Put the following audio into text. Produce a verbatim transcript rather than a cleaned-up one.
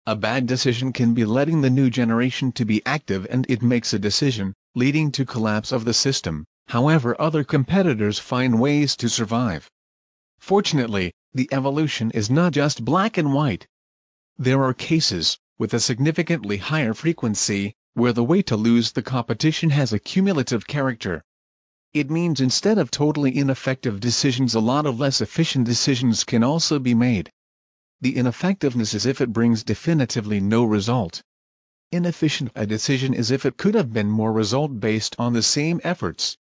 A bad decision can be letting the new generation to be active and it makes a decision, leading to collapse of the system. However, other competitors find ways to survive. Fortunately, the evolution is not just black and white. There are cases, with a significantly higher frequency, where the way to lose the competition has a cumulative character. It means instead of totally ineffective decisions, a lot of less efficient decisions can also be made. The ineffectiveness is if it brings definitively no result. Inefficient a decision is if it could have been more result based on the same efforts.